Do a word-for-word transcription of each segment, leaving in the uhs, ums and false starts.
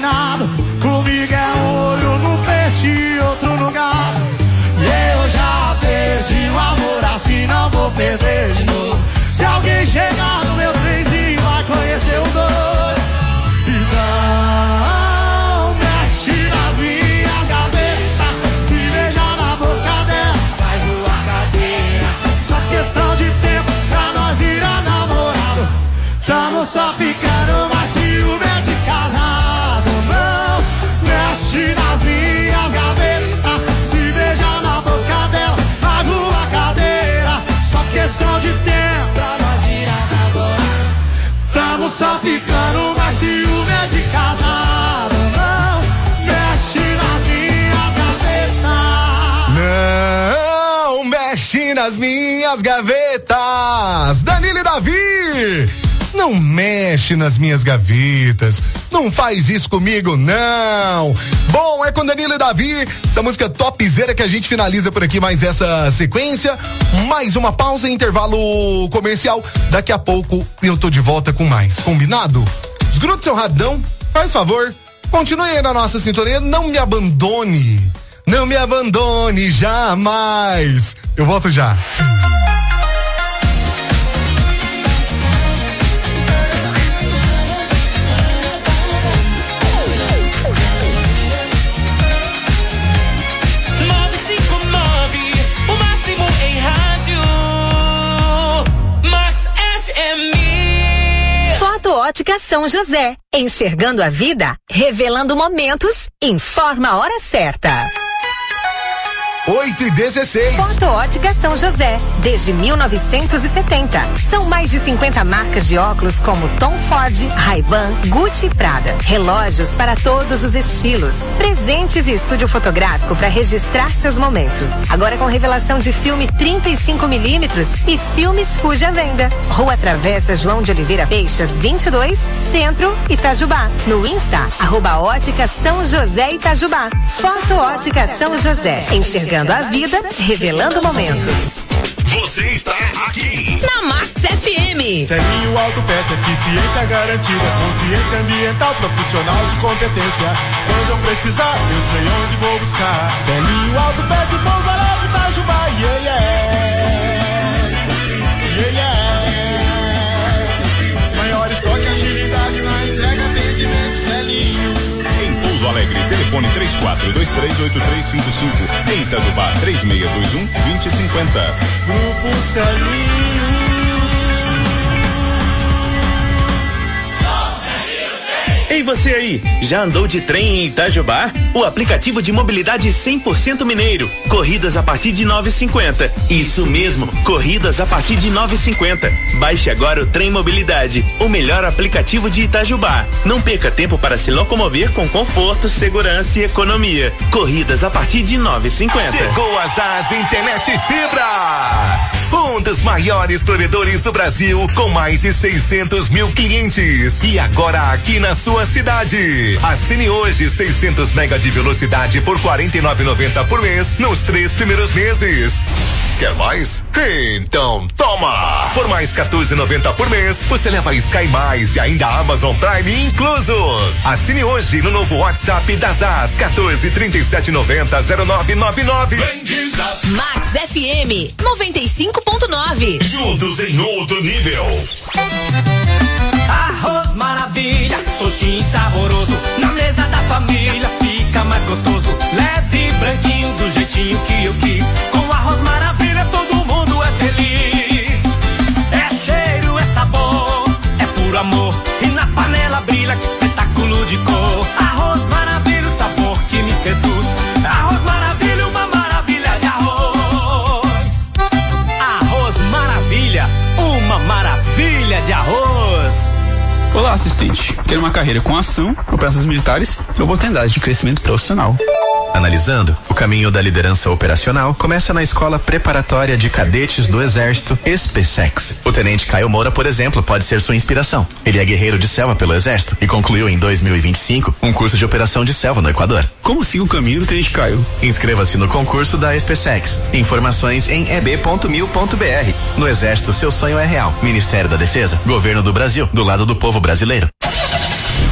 combinado. Comigo é um olho no peixe e outro no gato. E eu já perdi o amor, assim não vou perder de novo. Se alguém chegar no meu trenzinho vai conhecer o doido. E não mexe nas minhas gavetas. Se beijar na boca dela vai voar cadeia. Só questão de tempo pra nós virar namorado. Tamo só ficando, mas ciúme é de casado. Não mexe nas minhas gavetas. Se beijar na boca dela vai voar cadeira. Só questão de tempo pra nós virar namorado. Tamo só ficando, mas ciúme é de casado. Não mexe nas minhas gavetas. Não mexe nas minhas gavetas. Danilo e Davi. Não mexe nas minhas gavetas. Não faz isso comigo, não. Bom, é com Danilo e Davi. Essa música topzera que a gente finaliza por aqui mais essa sequência. Mais uma pausa e intervalo comercial. Daqui a pouco eu tô de volta com mais. Combinado? Esgruta seu radão, faz favor. Continue aí na nossa sintonia. Não me abandone. Não me abandone jamais. Eu volto já. Ótica São José, enxergando a vida, revelando momentos, informa a hora certa. oito e dezesseis. Foto Ótica São José, desde mil novecentos e setenta. São mais de cinquenta marcas de óculos como Tom Ford, Ray-Ban, Gucci e Prada. Relógios para todos os estilos. Presentes e estúdio fotográfico para registrar seus momentos. Agora com revelação de filme trinta e cinco milímetros e filmes Fuji à venda. Rua Travessa João de Oliveira Peixas, vinte e dois, Centro, Itajubá. No Insta, arroba Ótica São José Itajubá. Foto Ótica São José, enxergando a vida, revelando momentos. Você está aqui na Max F M. Celinho Autopeça, eficiência garantida, consciência ambiental, profissional de competência. Quando eu precisar, eu sei onde vou buscar. Celinho Autopeça e Pouso Alegre, Itajubá, yeah, yeah. Yeah, yeah. Maior estoque, agilidade na entrega, atendimento, Celinho. Pouso Alegre, telefone três quatro dois três oito três cinco cinco. Em Itajubá, três seis dois um, dois zero cinco zero. Grupo Celinho. Ei, você aí, já andou de trem em Itajubá? O aplicativo de mobilidade cem por cento mineiro. Corridas a partir de nove e cinquenta. Isso mesmo, corridas a partir de nove e cinquenta. Baixe agora o Trem Mobilidade, o melhor aplicativo de Itajubá. Não perca tempo para se locomover com conforto, segurança e economia. Corridas a partir de nove e cinquenta. Chegou a Zaz Internet Fibra. Um dos maiores provedores do Brasil, com mais de seiscentos mil clientes. E agora aqui na sua cidade. Assine hoje seiscentos mega de velocidade por quarenta e nove reais e noventa centavos por mês nos três primeiros meses. Quer mais? Então toma! Por mais quatorze reais e noventa centavos por mês, você leva Sky Mais e ainda Amazon Prime incluso. Assine hoje no novo WhatsApp da Zaz, quatorze, trinta e sete, noventa, zero nove nove nove. Max F M noventa e cinco ponto nove. Juntos em outro nível. Arroz maravilha, soltinho e saboroso. Na mesa da família fica mais gostoso. Leve e branquinho do jeitinho que eu quis. Com arroz maravilha todo mundo é feliz. É cheiro, é sabor, é puro amor. E na panela brilha, que espetáculo de cor. Arroz maravilha, o sabor que me seduz. Arroz maravilha, uma maravilha de arroz. Arroz maravilha, uma maravilha de arroz. Olá, assistente. Quero uma carreira com ação, operações militares e oportunidades de crescimento profissional. Analisando, o caminho da liderança operacional começa na Escola Preparatória de Cadetes do Exército, ESPESEX. O tenente Caio Moura, por exemplo, pode ser sua inspiração. Ele é guerreiro de selva pelo Exército e concluiu em dois mil e vinte e cinco um curso de operação de selva no Equador. Como siga o caminho do tenente Caio? Inscreva-se no concurso da ESPESEX. Informações em e b ponto mil ponto b r. No Exército, seu sonho é real. Ministério da Defesa, Governo do Brasil, do lado do povo brasileiro.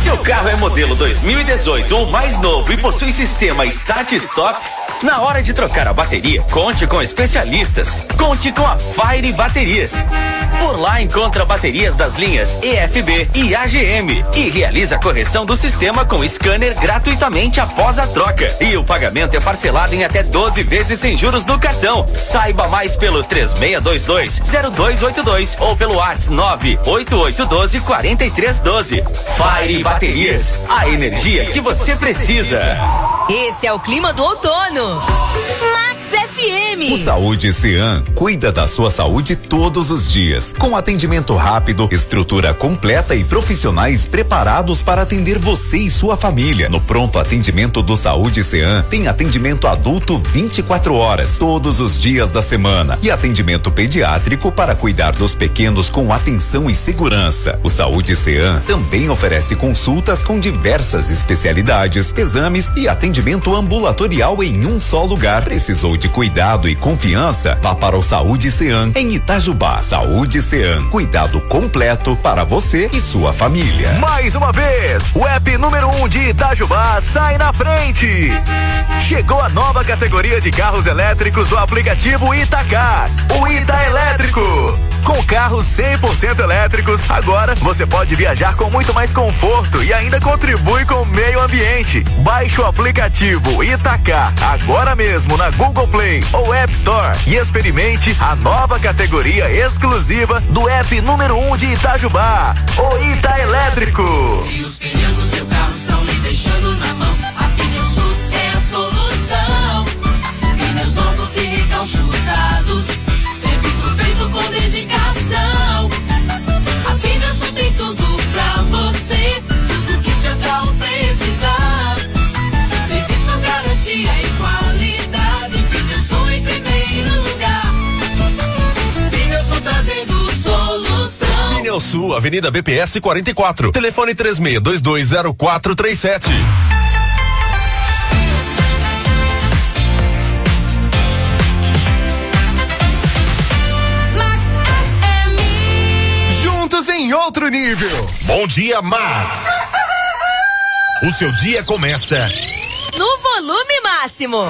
Seu carro é modelo dois mil e dezoito ou mais novo e possui sistema Start Stop? Na hora de trocar a bateria, conte com especialistas. Conte com a Fire Baterias. Por lá encontra baterias das linhas E F B e A G M e realiza a correção do sistema com scanner gratuitamente após a troca. E o pagamento é parcelado em até doze vezes sem juros no cartão. Saiba mais pelo três seis dois dois, zero dois oito dois ou pelo WhatsApp nove oito oito um dois, quatro três um dois. Fire Baterias, a energia que você precisa. Esse é o clima do outono. Max F M. O Saúde Cean cuida da sua saúde todos os dias, com atendimento rápido, estrutura completa e profissionais preparados para atender você e sua família. No pronto atendimento do Saúde Cean tem atendimento adulto vinte e quatro horas, todos os dias da semana, e atendimento pediátrico para cuidar dos pequenos com atenção e segurança. O Saúde Cean também oferece consultas com diversas especialidades, exames e atendimento ambulatorial em um só lugar. Precisou de cuidado e confiança? Vá para o Saúde Cean em Itajubá. Saúde Cean, cuidado completo para você e sua família. Mais uma vez, o app número um de Itajubá sai na frente. Chegou a nova categoria de carros elétricos do aplicativo Itacar, o Ita Elétrico. Com carros cem por cento elétricos, agora você pode viajar com muito mais conforto e ainda contribui com o meio ambiente. Baixe o aplicativo Itacar agora mesmo na Google Play ou App Store e experimente a nova categoria exclusiva do app número um de Itajubá, o Ita Elétrico. Se os pneus do seu carro estão lhe deixando na mão, a Pneusul é a solução. Pneus novos e recalchutados, serviço feito com dedicação. A Pneusul tem tudo pra você, tudo que seu carro precisar. Serviço, garantia e qualidade, Pneusul em primeiro lugar. Pneusul trazendo solução. Pneusul, Avenida B P S quarenta e quatro, telefone três seis dois dois zero quatro três sete. Em outro nível. Bom dia, Max. O seu dia começa no volume máximo.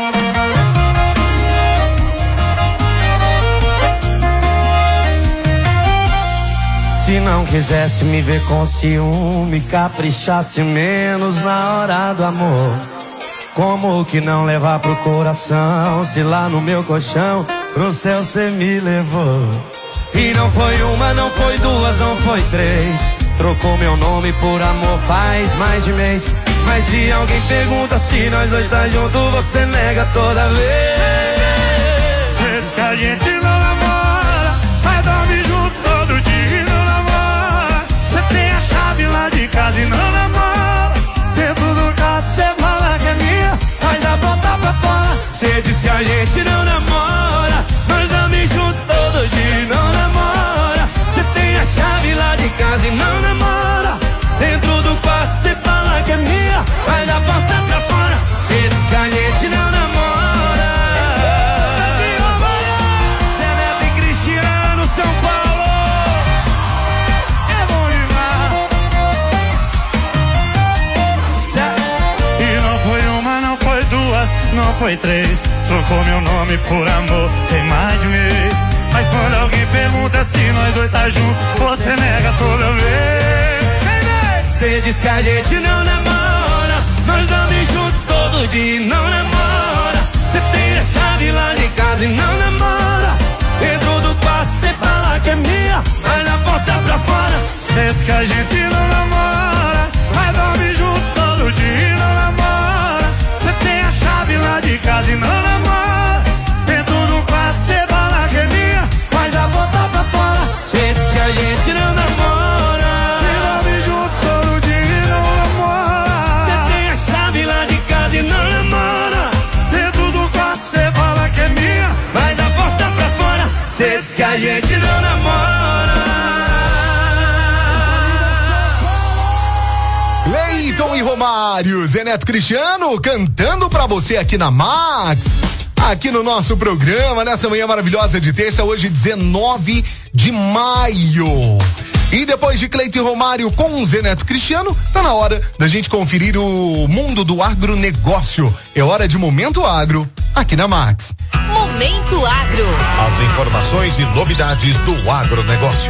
Se não quisesse me ver com ciúme, caprichasse menos na hora do amor. Como que não levar pro coração, se lá no meu colchão pro céu cê me levou? E não foi uma, não foi duas, não foi três. Trocou meu nome por amor faz mais de mês. Mas se alguém pergunta se nós dois tá junto, você nega toda vez. Cê diz que a gente não namora, mas dorme junto todo dia e não namora. Cê tem a chave lá de casa e não namora. Dentro do quarto cê fala que é minha, mas dá volta pra fora. Cê diz que a gente não namora, mas dorme junto todo dia e não namora. Cê tem a chave lá de casa e não namora. Dentro do quarto cê fala que é minha, mas dá volta pra fora. Cê diz que a gente não namora. Cê é Neto e Cristiano, São Paulo. É bom demais. Cê... E não foi uma, não foi duas, não foi três. Trocou meu nome por amor, tem mais de mês. Mas quando alguém pergunta se nós dois tá junto, você nega toda vez. Cê diz que a gente não namora, nós dormimos juntos todo dia e não namora. Cê tem a chave lá de casa e não namora. Dentro do quarto cê fala que é minha, mas na porta pra fora. Cê diz que a gente não namora, mas dorme junto todo dia e não namora. Cê tem a chave lá de casa e não namora. Dentro do quarto cê fala que é minha, mas a volta pra fora. Cê diz que a gente não namora, e dorme junto todo dia e não namora. Cê tem a chave lá de casa e não namora. Dentro do quarto cê fala que é minha, mas a porta pra fora. Cê diz que a gente não namora. Leiton e Romário, Zé Neto Cristiano cantando pra você aqui na Max. Aqui no nosso programa, nessa manhã maravilhosa de terça, hoje dezenove de maio. E depois de Cleiton e Romário com Zé Neto Cristiano, tá na hora da gente conferir o mundo do agronegócio. É hora de Momento Agro, aqui na Max. Momento Agro. As informações e novidades do agronegócio.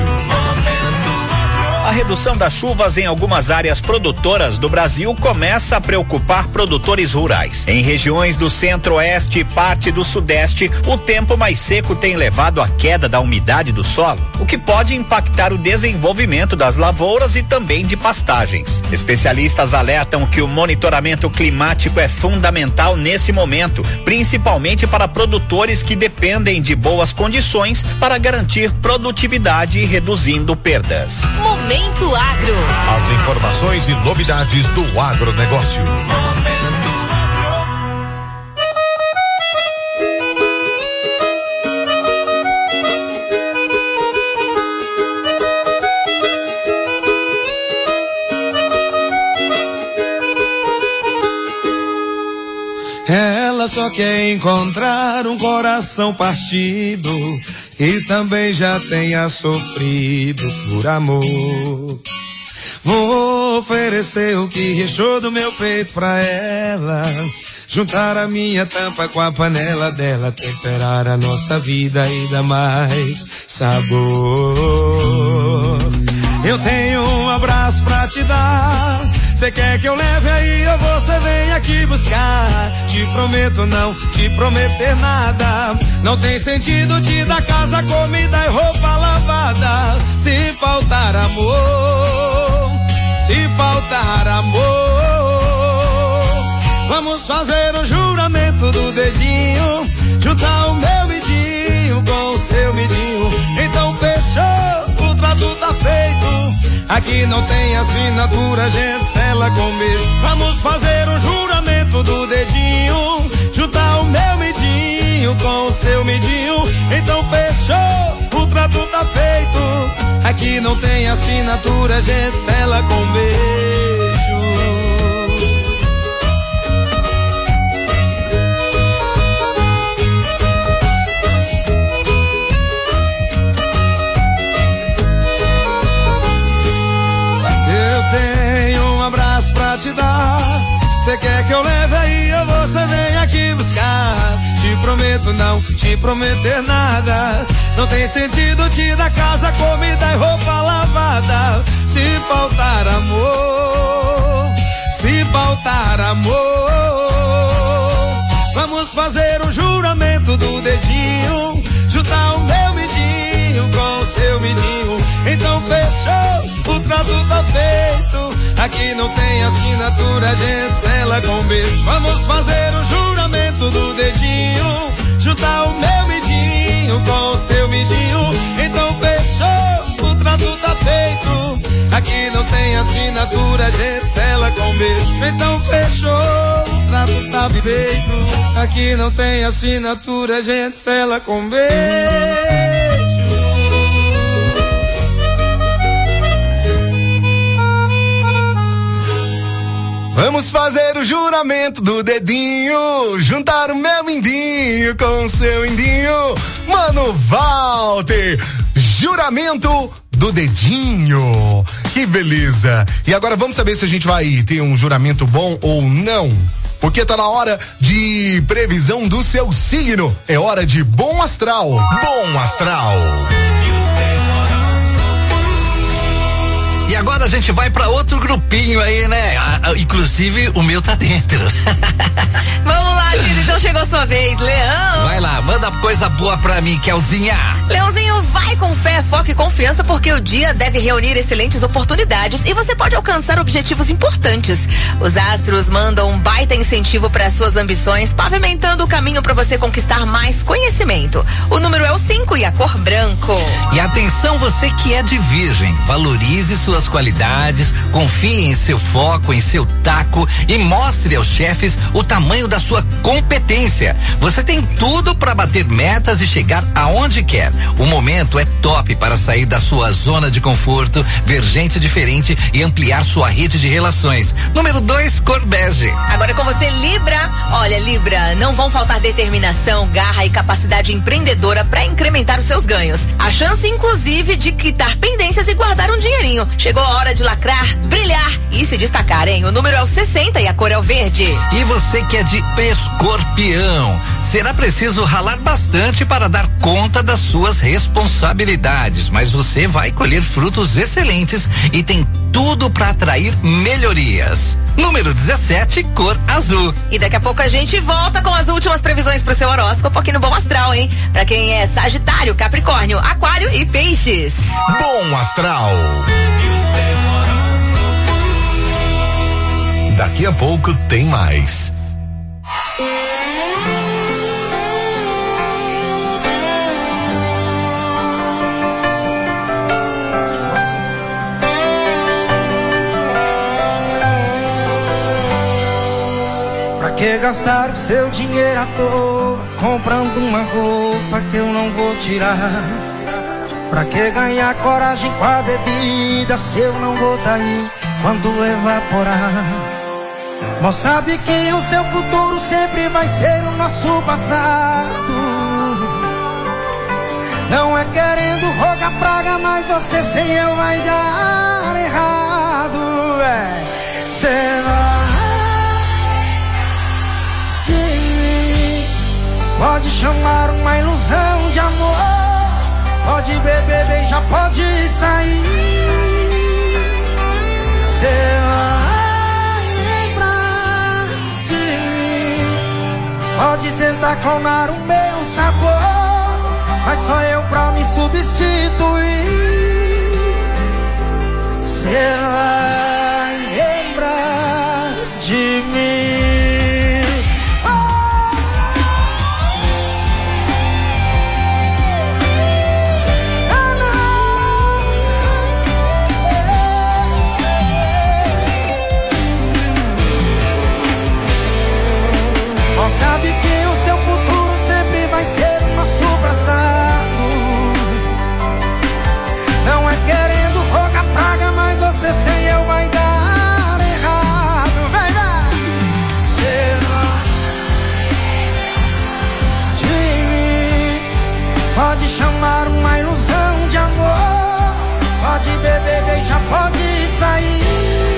A redução das chuvas em algumas áreas produtoras do Brasil começa a preocupar produtores rurais. Em regiões do centro-oeste e parte do sudeste, o tempo mais seco tem levado à queda da umidade do solo, o que pode impactar o desenvolvimento das lavouras e também de pastagens. Especialistas alertam que o monitoramento climático é fundamental nesse momento, principalmente para produtores que dependem de boas condições para garantir produtividade e reduzindo perdas. Momento Agro. As informações e novidades do agronegócio. Ela só quer encontrar um coração partido e também já tenha sofrido por amor. Vou oferecer o que restou do meu peito pra ela, juntar a minha tampa com a panela dela, temperar a nossa vida e dar mais sabor. Eu tenho um abraço pra te dar. Cê quer que eu leve aí ou você vem aqui buscar? Te prometo não te prometer nada. Não tem sentido te dar casa, comida e roupa lavada. Se faltar amor, se faltar amor, vamos fazer o juramento do dedinho, juntar o meu midinho com o seu midinho. Então fechou, o trato tá feito. Aqui não tem assinatura, a gente sela com beijo. Vamos fazer um juramento do dedinho, juntar o meu midinho com o seu midinho. Então fechou, o trato tá feito. Aqui não tem assinatura, a gente sela com beijo. Te dar. Cê quer que eu leve aí ou você vem aqui buscar? Te prometo não te prometer nada. Não tem sentido te dar casa, comida e roupa lavada. Se faltar amor, se faltar amor, vamos fazer um juramento do dedinho, juntar o meu midinho com o seu midinho. Então fechou, o trato tá feito. Aqui não tem assinatura, a gente sela com beijo. Vamos fazer um juramento do dedinho, juntar o meu midinho com o seu midinho. Então fechou, o trato tá feito. Aqui não tem assinatura, a gente sela com beijo. Então fechou, o trato tá feito. Aqui não tem assinatura, a gente sela com beijo. Vamos fazer o juramento do dedinho, juntar o meu mindinho com o seu indinho. Mano Walter, juramento do dedinho. Que beleza. E agora vamos saber se a gente vai ter um juramento bom ou não. Porque tá na hora de previsão do seu signo. É hora de Bom Astral. Bom Astral. E agora a gente vai pra outro grupinho aí, né? Ah, inclusive o meu tá dentro. Vamos lá, querido, então chegou a sua vez, Leão. Vai lá, manda coisa boa pra mim, Kelzinha. Leãozinho, vai com fé, foco e confiança, porque o dia deve reunir excelentes oportunidades e você pode alcançar objetivos importantes. Os astros mandam um baita incentivo para suas ambições, pavimentando o caminho para você conquistar mais conhecimento. O número é o cinco e a cor branco. E atenção, você que é de Virgem, valorize suas suas qualidades, confie em seu foco, em seu taco e mostre aos chefes o tamanho da sua competência. Você tem tudo para bater metas e chegar aonde quer. O momento é top para sair da sua zona de conforto, ver gente diferente e ampliar sua rede de relações. Número dois, cor bege. Agora com você, Libra. Olha, Libra, não vão faltar determinação, garra e capacidade empreendedora para incrementar os seus ganhos. A chance, inclusive, de quitar pendências e guardar um dinheirinho. Chegou a hora de lacrar, brilhar e se destacar, hein? O número é o sessenta e a cor é o verde. E você que é de Escorpião, será preciso ralar bastante para dar conta das suas responsabilidades, mas você vai colher frutos excelentes e tem tudo para atrair melhorias. Número dezessete, cor azul. E daqui a pouco a gente volta com as últimas previsões pro seu horóscopo aqui no Bom Astral, hein? Pra quem é Sagitário, Capricórnio, Aquário e Peixes. Bom Astral. Daqui a pouco tem mais. Pra que gastar o seu dinheiro à toa comprando uma roupa que eu não vou tirar? Pra que ganhar coragem com a bebida se eu não vou tá aí quando evaporar? Mas sabe que o seu futuro sempre vai ser o nosso passado. Não é querendo rogar praga, mas você sem eu vai dar errado. É, cê vai de mim. Pode chamar uma ilusão de amor. Pode beber, beijar, pode sair. Cê vai lembrar de mim. Pode tentar clonar o meu sabor, mas só eu pra me substituir. Cê vai lembrar de mim. Sabe que o seu futuro sempre vai ser o nosso passado. Não é querendo rogar praga, mas você sem eu vai dar errado. Vem, vem! Cê vai de mim. Pode chamar uma ilusão de amor. Pode beber, beijar, pode sair.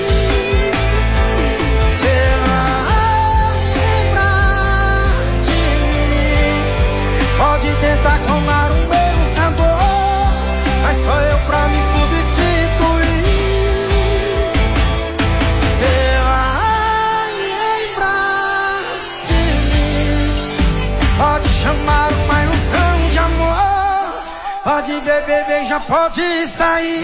Pode tentar clonar o meu sabor, mas só eu pra me substituir. Cê vai lembrar de mim. Pode chamar uma ilusão de amor. Pode beber, beijar, pode sair.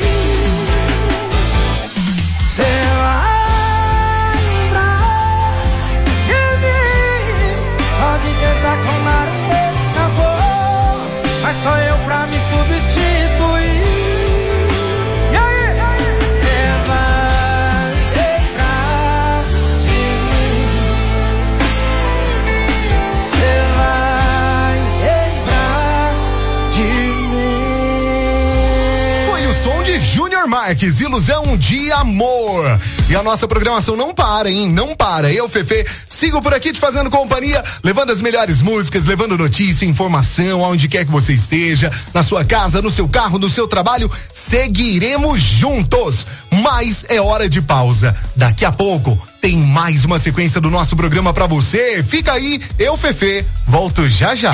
Cê vai lembrar de mim. Pode tentar clonar o meu, mas só eu pra me substituir. E aí? Você vai lembrar de mim. Você vai lembrar de mim. Foi o som de Júnior Marques, Ilusão de Amor. E a nossa programação não para, hein? Não para. Eu, Fefe, sigo por aqui te fazendo companhia, levando as melhores músicas, levando notícia, informação, aonde quer que você esteja, na sua casa, no seu carro, no seu trabalho, seguiremos juntos. Mas é hora de pausa. Daqui a pouco tem mais uma sequência do nosso programa pra você. Fica aí, eu, Fefe, volto já já.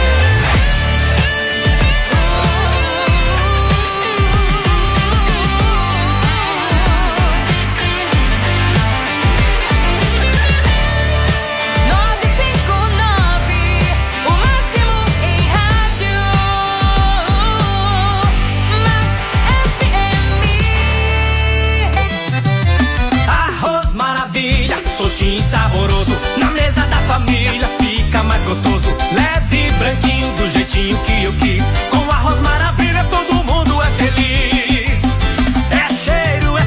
Saboroso, na mesa da família fica mais gostoso. Leve, branquinho, do jeitinho que eu quis. Com arroz maravilha todo mundo é feliz. É cheiro,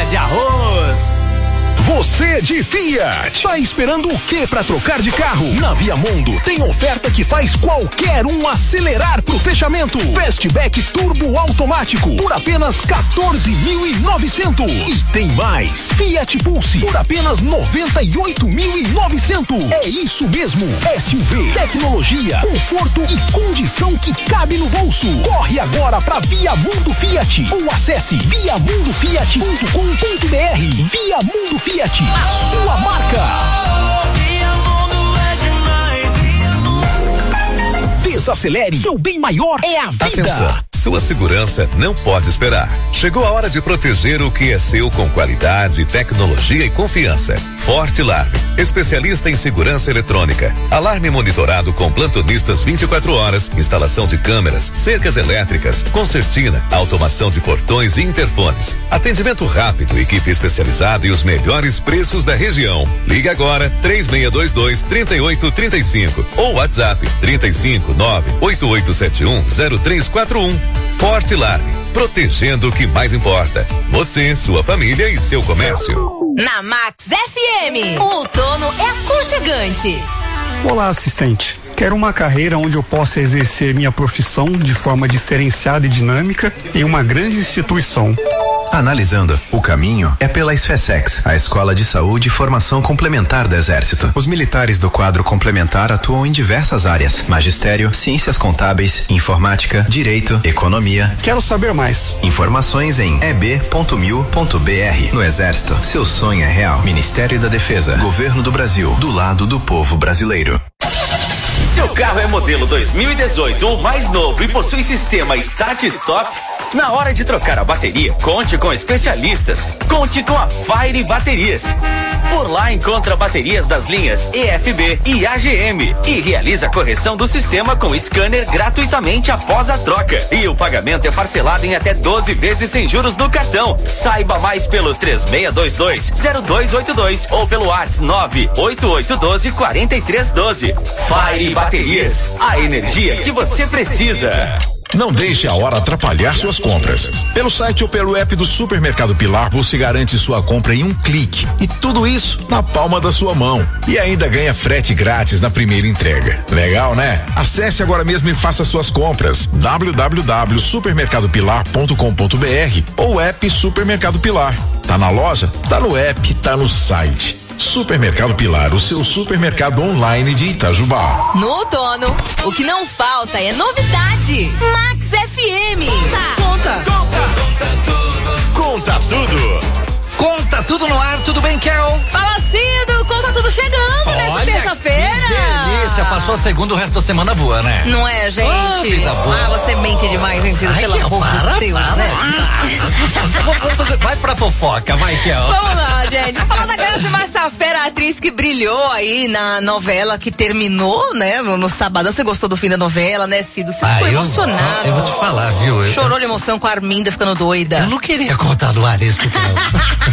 de arroz. Você de Fiat, tá esperando o que pra trocar de carro? Na Viamundo tem oferta que faz qualquer um acelerar pro fechamento. Fastback turbo automático por apenas quatorze mil e novecentos. E tem mais, Fiat Pulse por apenas noventa e oito mil e novecentos. É isso mesmo, S U V, tecnologia, conforto e condição que cabe no bolso. Corre agora pra Viamundo Fiat ou acesse via mundo fiat ponto com ponto br. Viamundo Fiat, a sua marca. Desacelere, seu bem maior é a vida. Atenção, sua segurança não pode esperar. Chegou a hora de proteger o que é seu com qualidade, tecnologia e confiança. Fortilar, especialista em segurança eletrônica. Alarme monitorado com plantonistas vinte e quatro horas, instalação de câmeras, cercas elétricas, concertina, automação de portões e interfones. Atendimento rápido, equipe especializada e os melhores preços da região. Ligue agora três seis dois dois, três oito três cinco ou WhatsApp trinta e cinco, nove oito oito sete um, zero três quatro um. Forte Alarme, protegendo o que mais importa. Você, sua família e seu comércio. Na Max F M, o outono é aconchegante. Olá, assistente. Quero uma carreira onde eu possa exercer minha profissão de forma diferenciada e dinâmica em uma grande instituição. Analisando, o caminho é pela SFESEX, a Escola de Saúde e Formação Complementar do Exército. Os militares do quadro complementar atuam em diversas áreas: magistério, ciências contábeis, informática, direito, economia. Quero saber mais. Informações em e b ponto mil ponto b r. No Exército, seu sonho é real. Ministério da Defesa, Governo do Brasil, do lado do povo brasileiro. Seu carro é modelo dois mil e dezoito ou mais novo e possui sistema Start Stop? Na hora de trocar a bateria, conte com especialistas. Conte com a Fire Baterias. Por lá encontra baterias das linhas E F B e A G M e realiza a correção do sistema com scanner gratuitamente após a troca. E o pagamento é parcelado em até doze vezes sem juros no cartão. Saiba mais pelo três seis dois dois, zero dois oito dois ou pelo WhatsApp nove oito oito um dois, quatro três um dois. Fire Baterias, a energia que você precisa. Não deixe a hora atrapalhar suas compras. Pelo site ou pelo app do Supermercado Pilar, você garante sua compra em um clique. E tudo isso na palma da sua mão. E ainda ganha frete grátis na primeira entrega. Legal, né? Acesse agora mesmo e faça suas compras. w w w ponto supermercado pilar ponto com ponto b r ou app Supermercado Pilar. Tá na loja? Tá no app, tá no site. Supermercado Pilar, o seu supermercado online de Itajubá. No outono, o que não falta é novidade. Max F M. Conta, conta, conta tudo. Conta tudo. Conta tudo no ar, tudo bem, Carol? Fala, Cido, conta tudo chegando nessa terça-feira. Que delícia, passou a segunda, o resto da semana voa, né? Não é, gente? Oh, vida boa. Ah, você mente demais, hein, Cido? Pelo amor de Deus, né? Vamos fazer, vai pra fofoca, vai, Carol. Vamos lá, gente. Vamos falar da Grazi Massafera, a atriz que brilhou aí na novela que terminou, né, no, no sábado. Você gostou do fim da novela, né, Cido? Você ah, ficou eu, emocionado. Eu vou te falar, viu? Eu, Chorou de emoção com a Arminda ficando doida. Eu não queria contar no ar isso, não.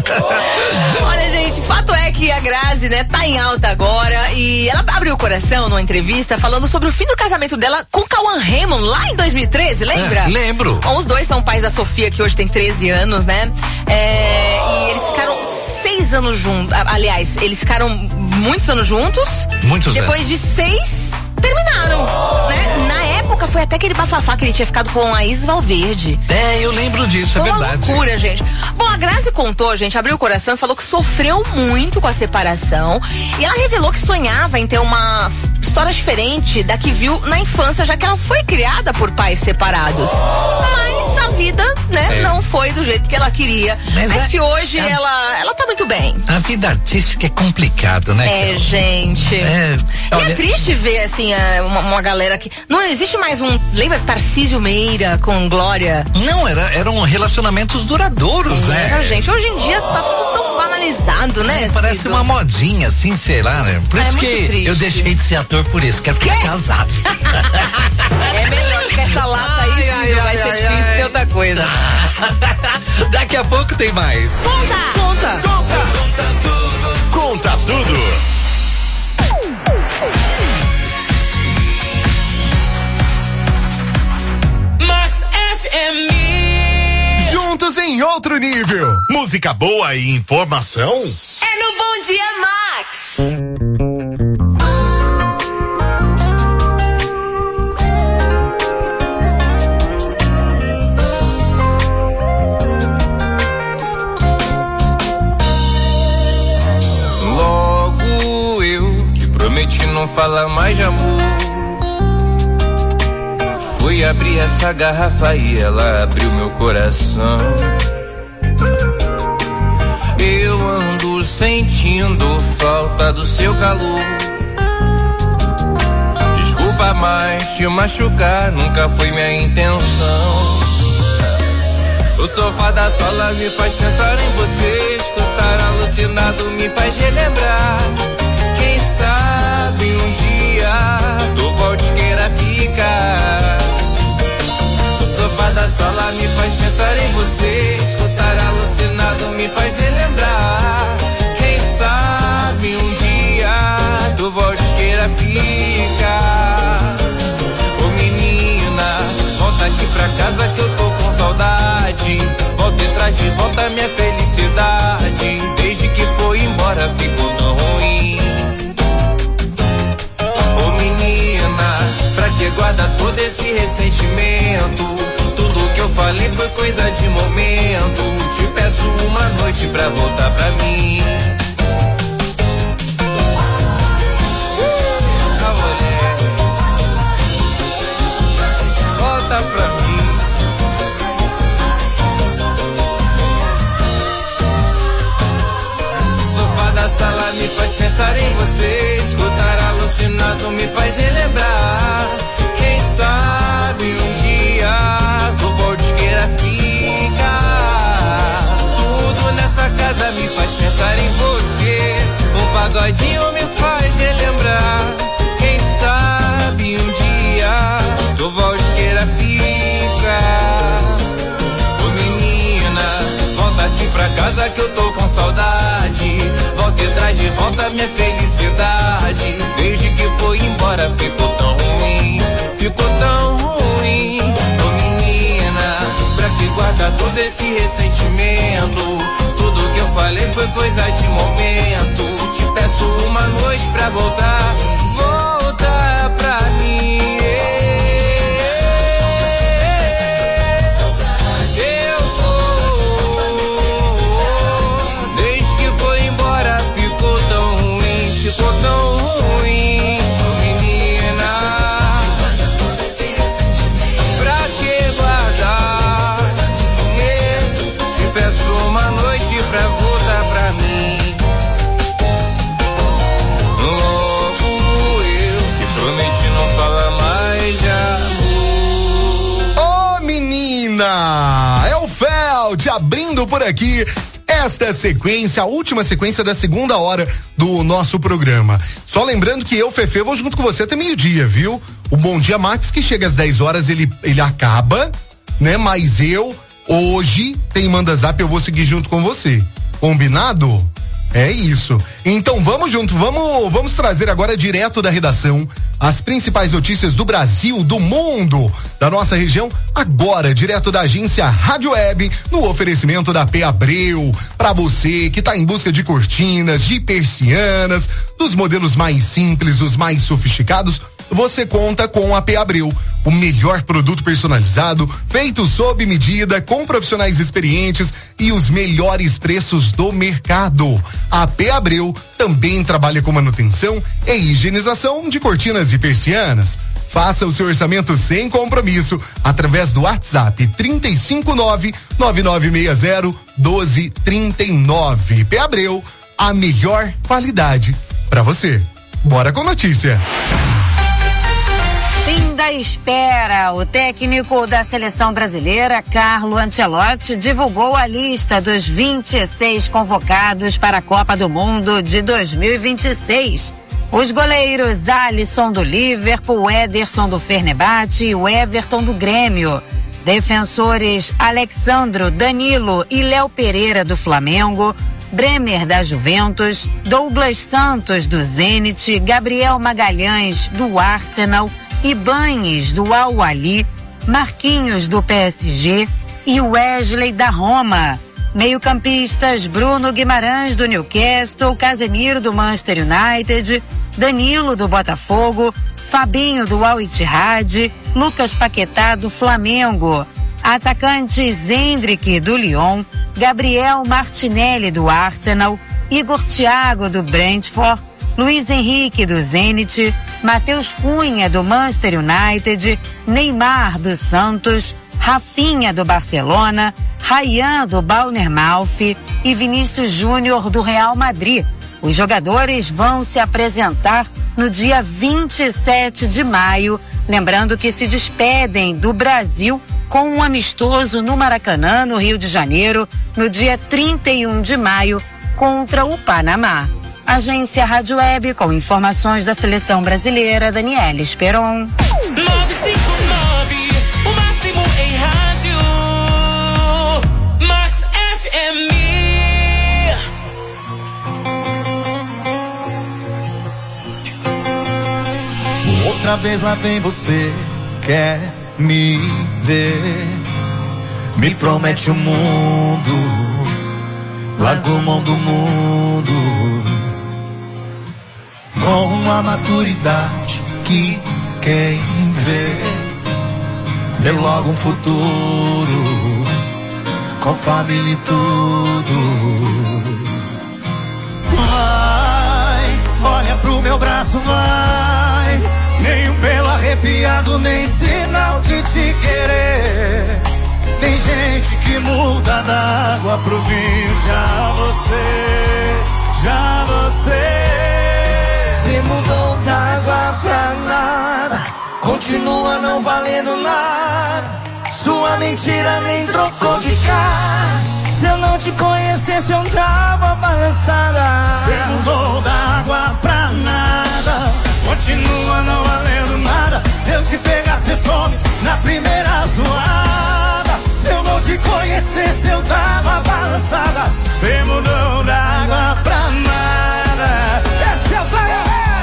Olha, gente, fato é que a Grazi, né, tá em alta agora e ela abriu o coração numa entrevista falando sobre o fim do casamento dela com Cauã Raymond lá em dois mil e treze, lembra? É, lembro. Bom, os dois são pais da Sofia, que hoje tem treze anos, né? É, e eles ficaram seis anos juntos. Aliás, eles ficaram muitos anos juntos. Muitos Depois anos. de seis, terminaram, né? Na época foi até aquele bafafá que ele tinha ficado com a Isis Valverde. É, eu lembro disso, foi é verdade. Uma loucura, gente. Bom, a Grazi contou, gente, abriu o coração e falou que sofreu muito com a separação. E ela revelou que sonhava em ter uma história diferente da que viu na infância, já que ela foi criada por pais separados. Mas a vida, né, é. não foi do jeito que ela queria. Mas, Mas é, que hoje é, ela, ela tá muito bem. A vida artística é complicado, né? É, Carol? Gente. É, e olha, é triste ver, assim, uma, uma galera que. Não existe mais um. Lembra Tarcísio Meira com Glória? Não, era, eram relacionamentos duradouros, é, né? Gente, hoje em dia tá tudo tão banalizado, né? É, parece Cido? uma modinha, assim, sei lá, né? Por é, isso é que triste. eu deixei de ser ator por isso, quero ficar que? casado. É melhor que essa lata aí, ai, ai, vai ai, ser ai, difícil ai. ter outra coisa. Daqui a pouco tem mais. Conta! Conta! Conta! Conta tudo! Conta tudo! Max F M. Juntos em em outro nível. Música boa e informação? É no Bom Dia Max. Logo eu que prometi não falar mais de amor, fui abrir essa garrafa e ela abriu meu coração. Eu ando sentindo falta do seu calor. Desculpa, mas te machucar nunca foi minha intenção. O sofá da sala me faz pensar em você. Escutar alucinado me faz relembrar. Quem sabe um dia tu volte queira ficar. O sofá da sala me faz pensar em você. Escutar alucinado me faz relembrar. Quem sabe um dia tu volte queira ficar. Ô menina, volta aqui pra casa que eu tô com saudade. Volta e traz de volta minha felicidade. Desde que foi embora ficou tão ruim. Ô menina, pra que guarda todo esse ressentimento? Tudo que eu falei foi coisa de momento. Te peço uma noite pra voltar pra mim. Ah, mulher, volta pra mim. A sala me faz pensar em você. Escutar alucinado me faz relembrar. Quem sabe um dia tu volte queira ficar. Tudo nessa casa me faz pensar em você. Um pagodinho me faz relembrar. Quem sabe um dia tu volte queira ficar. Ô menina, volta aqui pra casa que eu tô com saudade. Volta e traz de volta minha felicidade. Desde que foi embora ficou tão ruim. Ficou tão ruim. Ô menina, pra que guarda todo esse ressentimento? Tudo que eu falei foi coisa de momento. Te peço uma noite pra voltar. Volta pra mim. Ficou tão ruim, oh menina. Pra que guardar? Te peço uma noite pra voltar pra mim. Logo eu que prometi não falar mais de amor. Ô menina, é o Feld abrindo por aqui esta sequência, a última sequência da segunda hora do nosso programa. Só lembrando que eu, Fefe, vou junto com você até meio-dia, viu? O Bom Dia Max, que chega às dez horas, ele, ele acaba, né? Mas eu, hoje, tem Manda Zap, eu vou seguir junto com você. Combinado? É isso. Então vamos junto, vamos, vamos trazer agora direto da redação as principais notícias do Brasil, do mundo, da nossa região, agora direto da agência Rádio Web, no oferecimento da P. Abreu, para você que tá em busca de cortinas, de persianas, dos modelos mais simples, dos mais sofisticados. Você conta com a P. Abreu, o melhor produto personalizado, feito sob medida, com profissionais experientes e os melhores preços do mercado. A P. Abreu também trabalha com manutenção e higienização de cortinas e persianas. Faça o seu orçamento sem compromisso através do WhatsApp trinta e cinco nove, nove nove seis zero, um dois três nove. P. Abreu, a melhor qualidade para você. Bora com notícia. Fim da espera. O técnico da seleção brasileira, Carlo Ancelotti, divulgou a lista dos vinte e seis convocados para a Copa do Mundo de dois mil e vinte e seis. Os goleiros Alisson do Liverpool, Ederson do Fenerbahçe e o Everton do Grêmio. Defensores Alexandro, Danilo e Léo Pereira do Flamengo. Bremer da Juventus, Douglas Santos do Zenit, Gabriel Magalhães do Arsenal, Ibañez do Al-Ahly, Marquinhos do P S G, e Wesley da Roma. Meio-campistas: Bruno Guimarães do Newcastle, Casemiro do Manchester United, Danilo do Botafogo, Fabinho do Al Ittihad, Lucas Paquetá do Flamengo. Atacantes: Hendrick do Lyon, Gabriel Martinelli do Arsenal, Igor Thiago do Brentford, Luiz Henrique do Zenit, Matheus Cunha do Manchester United, Neymar do Santos, Rafinha do Barcelona, Rayhan do Bournemouth e Vinícius Júnior do Real Madrid. Os jogadores vão se apresentar no dia vinte e sete de maio, lembrando que se despedem do Brasil com um amistoso no Maracanã, no Rio de Janeiro, no dia trinta e um de maio, contra o Panamá. Agência Rádio Web, com informações da seleção brasileira, Daniela Esperon. nove cinco nove, o máximo em rádio. Max F M. Outra vez lá vem você, quer me ver, me promete o mundo, largou mão do mundo, com uma maturidade que quem vê, vê logo um futuro, com família e tudo. Vai, olha pro meu braço, vai, nem um pelo arrepiado, nem sinal de te querer. Tem gente que muda da água pro vinho, já você, já você se mudou da água pra nada, continua não valendo nada. Sua mentira nem trocou de cara. Se eu não te conhecesse eu tava balançada. Você mudou da água pra nada, continua não valendo nada. Se eu te pegar cê some na primeira zoada. Se eu não te conhecesse eu tava balançada. Você mudou da água pra nada. Esse é o Taio.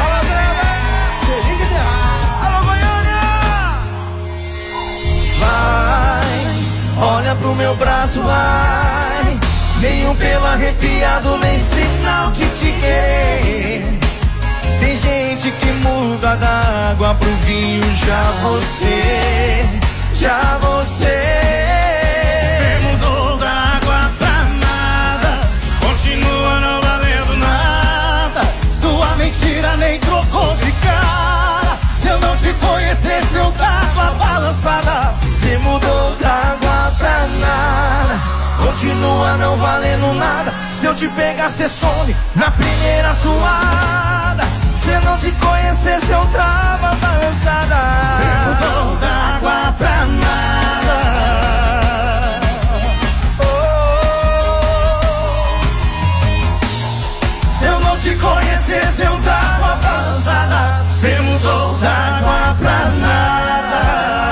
Alô Goiânia. Vai, olha pro meu braço, vai, nenhum pelo arrepiado, nem sinal de te querer. Tem gente que muda da água pro vinho, já você, já você. Você mudou da água pra nada, continua não valendo nada. Sua mentira nem trocou de cara. Se eu não te conhecesse eu tava balançada. Você mudou da água pra nada, continua não valendo nada. Se eu te pegar cê some na primeira suada. Se eu não te conhecesse eu tava balançada. Você mudou da água pra nada. Oh. Se eu não te conhecesse eu tava balançada. Você mudou da água pra nada.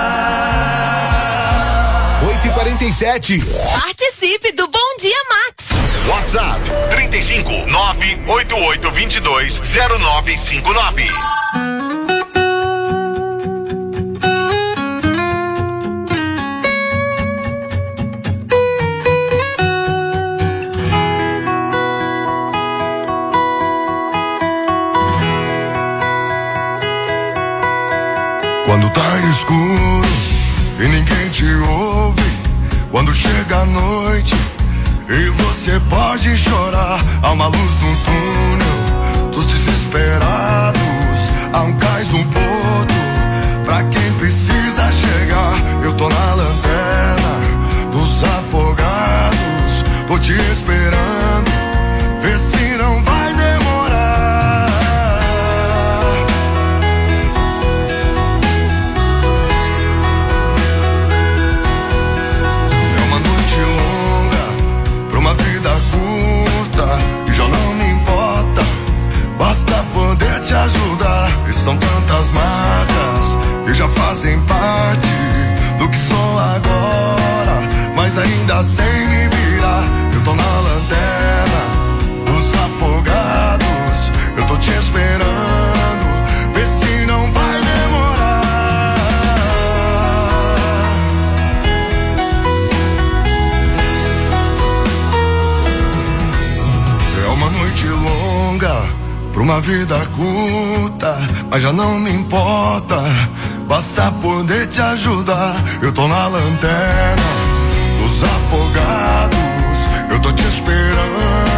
oito e quarenta e sete. Participe do Bom Dia Max. WhatsApp trinta e cinco, nove oito oito dois dois, zero nove cinco nove. Quando tá escuro e ninguém te ouve, quando chega a noite e você pode chorar, há uma luz no túnel dos desesperados, há um cais no porto pra quem precisa chegar. Eu tô na lanterna dos afogados, tô te esperando, vê se não vai demorar. É uma noite longa pra uma vida curta e já não me importa, basta poder te ajudar. E são tantas marcas que já fazem parte do que sou agora, mas ainda sem me virar. Eu tô na lanterna dos afogados, noite longa pra uma vida curta, mas já não me importa, basta poder te ajudar. Eu tô na lanterna dos afogados, eu tô te esperando.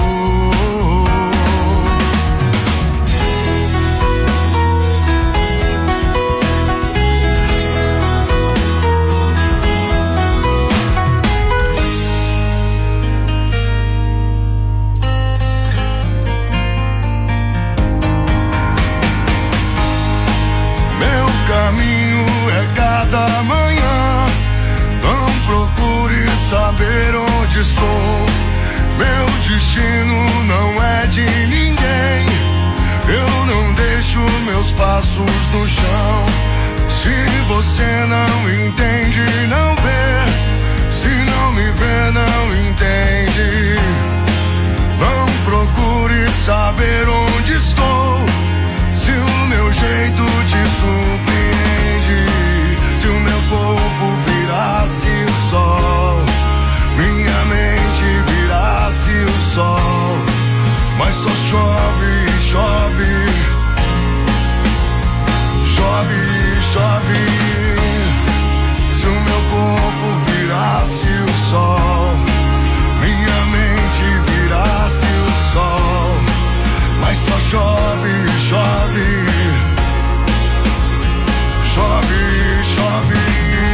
Caminho é cada manhã, não procure saber onde estou. Meu destino não é de ninguém, eu não deixo meus passos no chão. Se você não entende, não vê, se não me vê, não entende. Não procure saber onde estou, se o meu jeito te surpreende, se o meu corpo virasse o sol, minha mente virasse o sol, mas só chove, chove, chove, chove. Se o meu corpo virasse o sol, minha mente virasse o sol, mas só chove, chove, chove, chove.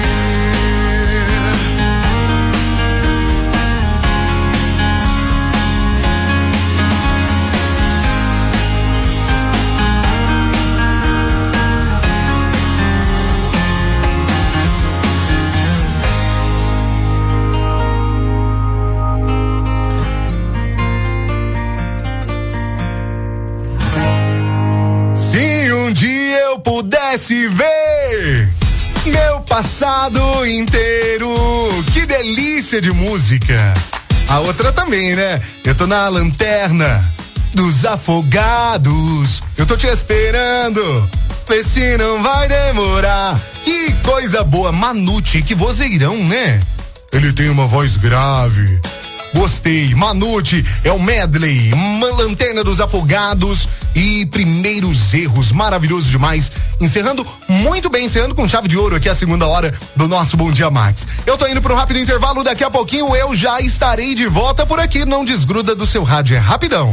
Se um dia eu pudesse ver meu passado inteiro, que delícia de música. A outra também, né? Eu tô na lanterna dos afogados, eu tô te esperando, vê se não vai demorar. Que coisa boa, Manute, que vozeirão, né? Ele tem uma voz grave. Gostei, Manute é o medley, uma lanterna dos afogados e primeiros erros, maravilhoso demais. Encerrando muito bem, encerrando com chave de ouro aqui a segunda hora do nosso Bom Dia Max. Eu tô indo para um rápido intervalo, daqui a pouquinho eu já estarei de volta por aqui, não desgruda do seu rádio, é rapidão.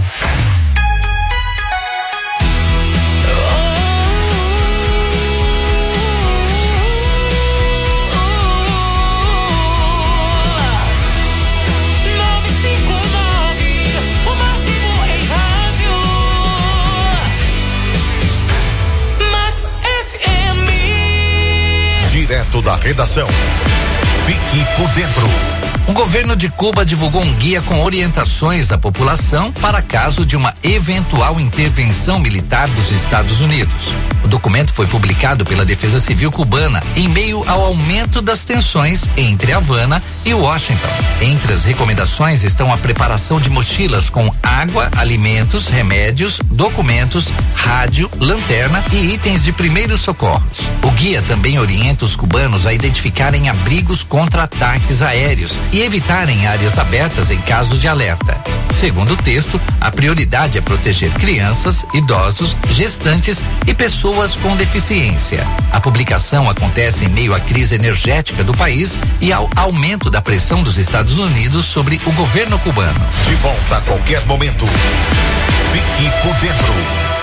Direto da redação. Fique por dentro. O governo de Cuba divulgou um guia com orientações à população para caso de uma eventual intervenção militar dos Estados Unidos. O documento foi publicado pela Defesa Civil cubana em meio ao aumento das tensões entre Havana e Washington. Entre as recomendações estão a preparação de mochilas com água, alimentos, remédios, documentos, rádio, lanterna e itens de primeiros socorros. O guia também orienta os cubanos a identificarem abrigos contra ataques aéreos e evitarem áreas abertas em caso de alerta. Segundo o texto, a prioridade é proteger crianças, idosos, gestantes e pessoas com deficiência. A publicação acontece em meio à crise energética do país e ao aumento da pressão dos Estados Unidos sobre o governo cubano. De volta a qualquer momento. Fique por dentro.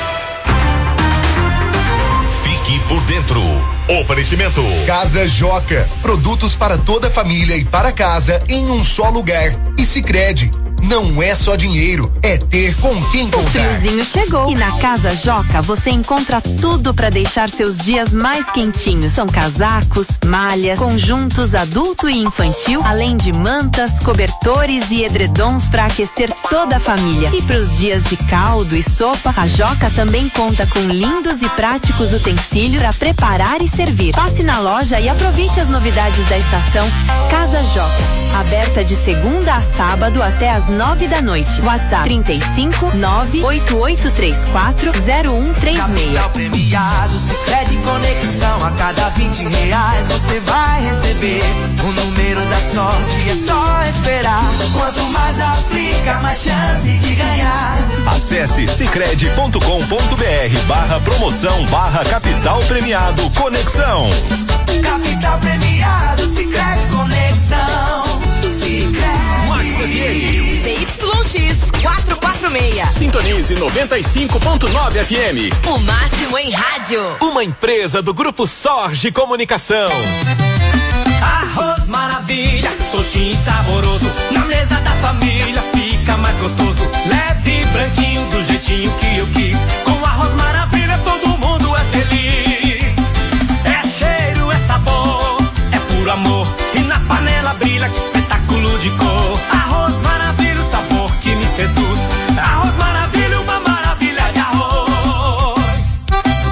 Fique por dentro. Oferecimento Casa Joca, produtos para toda a família e para casa em um só lugar. E Sicredi, não é só dinheiro, é ter com quem contar. O friozinho chegou e na Casa Joca você encontra tudo para deixar seus dias mais quentinhos. São casacos, malhas, conjuntos adulto e infantil, além de mantas, cobertores e edredons para aquecer toda a família. E para os dias de caldo e sopa, a Joca também conta com lindos e práticos utensílios para preparar e servir. Passe na loja e aproveite as novidades da estação. Casa Joca, aberta de segunda a sábado até às nove da noite. WhatsApp trinta e cinco, nove oito oito três quatro, zero um três seis. Capital premiado, Sicredi Conexão. A cada vinte reais você vai receber o número da sorte. É só esperar. Quanto mais aplica, mais chance de ganhar. Sicredi ponto com ponto br barra promoção barra capital premiado Conexão. Capital premiado, Sicredi Conexão. Sicredi. Max F M. C Y X quatrocentos e quarenta e seis. Sintonize noventa e cinco ponto nove F M. O máximo em rádio. Uma empresa do Grupo Sorge Comunicação. Arroz maravilha, soltinho e saboroso. Na mesa da família fica mais gostoso. Leve, branquinho, do jeitinho que eu quis. Com arroz maravilha todo mundo é feliz. É cheiro, é sabor, é puro amor. E na panela brilha, que espetáculo de cor. Arroz maravilha, o sabor que me seduz. Arroz maravilha, uma maravilha de arroz.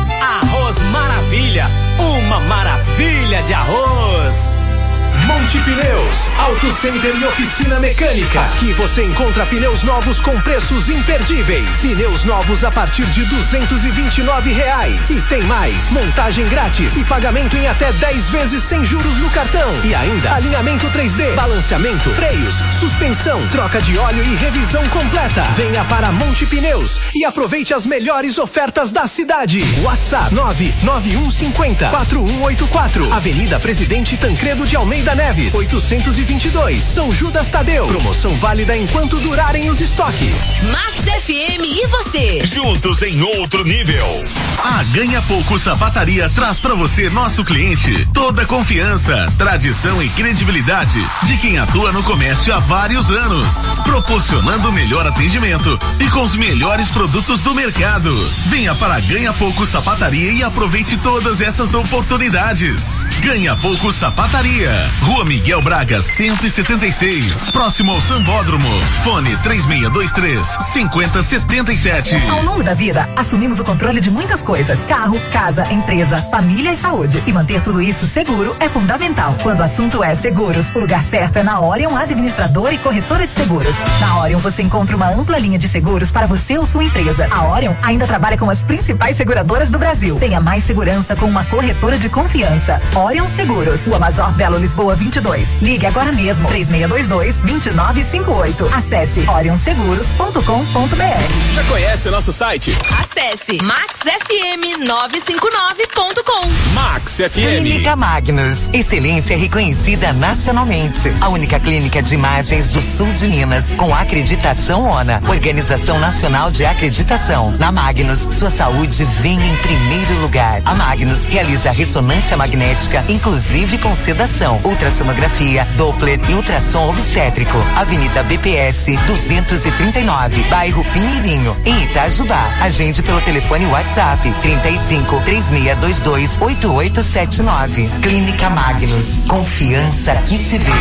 Arroz maravilha, uma maravilha de arroz. Monte Pneus, Auto Center e Oficina Mecânica. Aqui você encontra pneus novos com preços imperdíveis. Pneus novos a partir de duzentos e vinte e nove reais. E tem mais, montagem grátis e pagamento em até dez vezes sem juros no cartão. E ainda alinhamento três D, balanceamento, freios, suspensão, troca de óleo e revisão completa. Venha para Monte Pneus e aproveite as melhores ofertas da cidade. WhatsApp nove nove um cinco zero quatro um oito quatro. Avenida Presidente Tancredo de Almeida Neves, oitocentos e vinte e dois, São Judas Tadeu. Promoção válida enquanto durarem os estoques. Max F M e você. Juntos em outro nível. A Ganha Pouco Sapataria traz pra você, nosso cliente, toda a confiança, tradição e credibilidade de quem atua no comércio há vários anos, proporcionando o melhor atendimento e com os melhores produtos do mercado. Venha para a Ganha Pouco Sapataria e aproveite todas essas oportunidades. Ganha Pouco Sapataria, Rua Miguel Braga, cento e setenta e seis, próximo ao Sambódromo. Fone três seis dois três, cinco zero sete sete. Ao longo da vida, assumimos o controle de muitas coisas: carro, casa, empresa, família e saúde. E manter tudo isso seguro é fundamental. Quando o assunto é seguros, o lugar certo é na Orion Administradora e Corretora de Seguros. Na Orion você encontra uma ampla linha de seguros para você ou sua empresa. A Orion ainda trabalha com as principais seguradoras do Brasil. Tenha mais segurança com uma corretora de confiança. Orion Seguros, Rua Major Belo Lisboa vinte e dois. Ligue agora mesmo, três seis dois dois, dois nove cinco oito. Acesse orion seguros ponto com ponto br. Já conhece o nosso site? Acesse max f m nove cinco nove ponto com. Max F M. Clínica Magnus, excelência reconhecida nacionalmente. A única clínica de imagens do sul de Minas com acreditação ONA, Organização Nacional de Acreditação. Na Magnus, sua saúde vem em primeiro lugar. A Magnus realiza ressonância magnética, inclusive com sedação, ultrassonografia, Doppler e ultrassom obstétrico. Avenida B P S duzentos e trinta e nove, bairro Pinheirinho, em Itajubá. Agende pelo telefone WhatsApp trinta e cinco, três seis dois dois, oito oito sete nove. Clínica Magnus, confiança que se vê.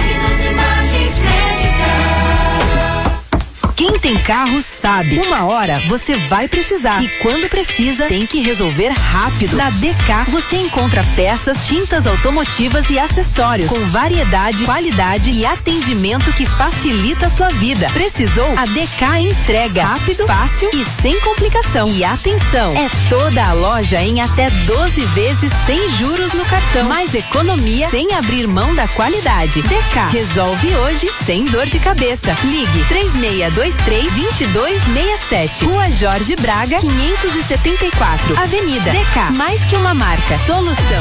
Quem tem carro sabe. Uma hora você vai precisar. E quando precisa, tem que resolver rápido. Na D K você encontra peças, tintas automotivas e acessórios com variedade, qualidade e atendimento que facilita a sua vida. Precisou? A D K entrega rápido, fácil e sem complicação. E atenção, é toda a loja em até doze vezes sem juros no cartão. Mais economia sem abrir mão da qualidade. D K resolve hoje sem dor de cabeça. Ligue três seis dois três, dois dois seis sete. Rua Jorge Braga, quinhentos e setenta e quatro. Avenida D K. Mais que uma marca. Solução.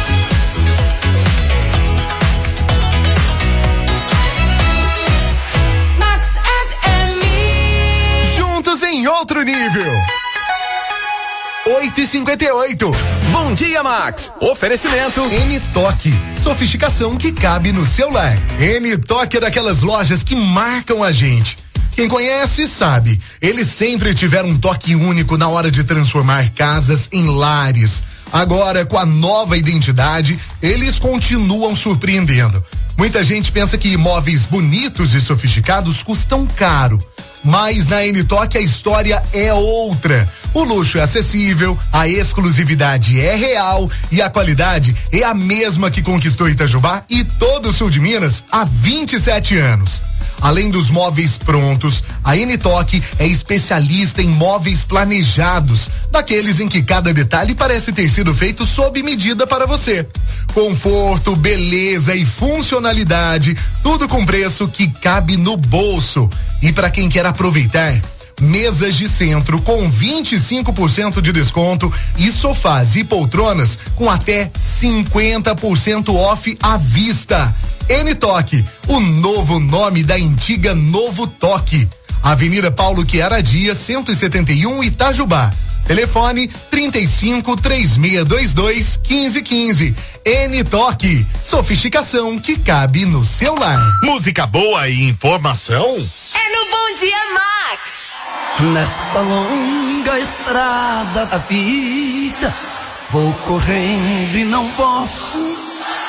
Max F M. Juntos em outro nível. oito e cinquenta e oito. Bom dia, Max. Oferecimento N-Toque, sofisticação que cabe no seu lar. N-Toque é daquelas lojas que marcam a gente. Quem conhece sabe, eles sempre tiveram um toque único na hora de transformar casas em lares. Agora, com a nova identidade, eles continuam surpreendendo. Muita gente pensa que imóveis bonitos e sofisticados custam caro. Mas na N-Toque a história é outra. O luxo é acessível, a exclusividade é real e a qualidade é a mesma que conquistou Itajubá e todo o sul de Minas há vinte e sete anos. Além dos móveis prontos, a N-Toque é especialista em móveis planejados, daqueles em que cada detalhe parece ter sido feito sob medida para você. Conforto, beleza e funcionalidade, tudo com preço que cabe no bolso. E para quem quer aproveitar, mesas de centro com vinte e cinco por cento de desconto e sofás e poltronas com até cinquenta por cento off à vista. N-Toque, o novo nome da antiga Novo Toque. Avenida Paulo Chiara Dias, cento e setenta e um, Itajubá. Telefone trinta e cinco, três seis dois dois, quinze quinze. N-Toque, sofisticação que cabe no seu lar. Música boa e informação? É no Bom Dia Max. Nesta longa estrada da vida, vou correndo e não posso.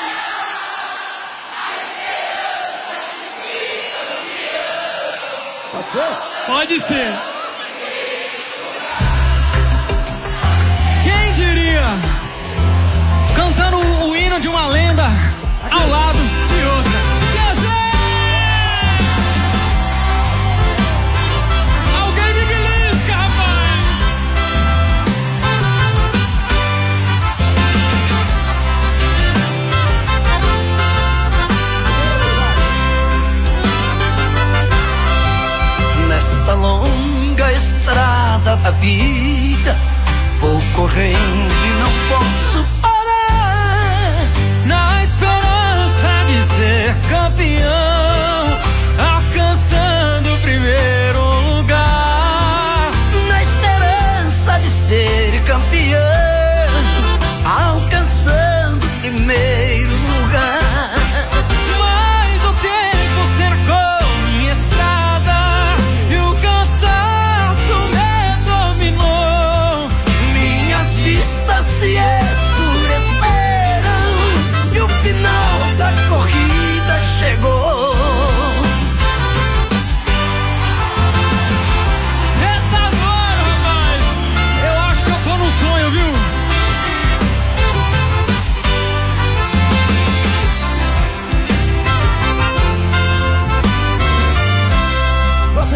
Pode ser? Pode ser. Quem diria? Cantando o, o hino de uma lenda ao lado de outra. Zezé! Alguém me belisca, rapaz! Nesta longa estrada da vida, vou correndo e não posso parar. Na esperança de ser campeão, alcançando o primeiro lugar. Na esperança de ser campeão, alcançando o primeiro lugar. Mas o tempo cercou minha estrada e o cansaço me dominou. Minhas vistas se escureceram e o final da corrida chegou. Cê tá doido, rapaz? Eu acho que eu tô num sonho, viu? Você.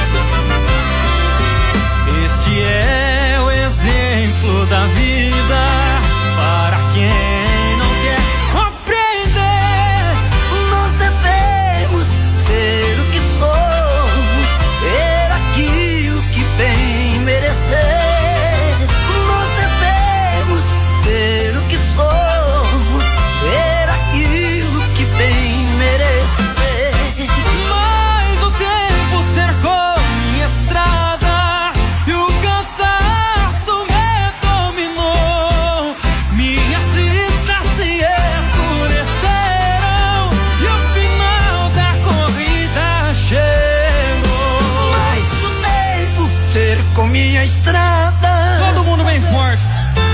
Este é o exemplo da vida para quem não quer compreender. Nós devemos ser o que somos, ter aquilo que bem merecer. Nós devemos ser o que somos, ter aquilo que bem merecer. Mas o tempo cercou minha estrada e o cansaço me dominou. Minhas vistas se escureceram e o final da corrida chegou. Mas o tempo cercou minha estrada. Todo mundo bem forte.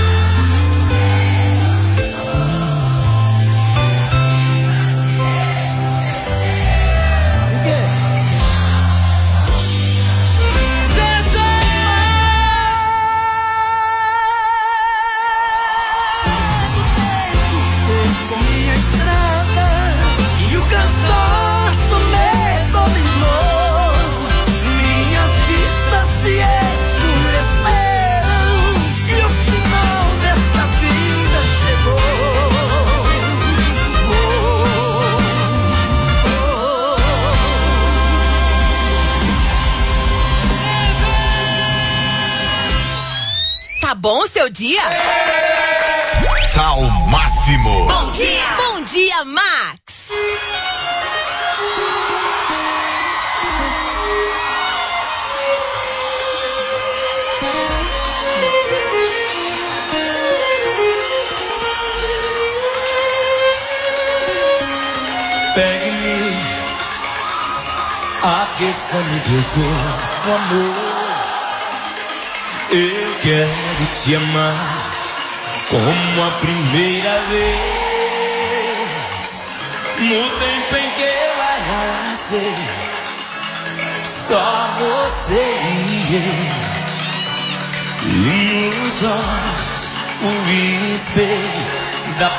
Cercou minha estrada e o cansaço me dominou. Minhas vistas se escureceram e o final desta vida chegou. Tá bom o seu dia? Tá ao máximo. Bom dia! Bom dia, Max! Pegue-me, aqueça-me teu corpo, amor. Eu quero te amar como a primeira vez. No tempo em que eu era nascer, só você e eu. E nos olhos o espelho da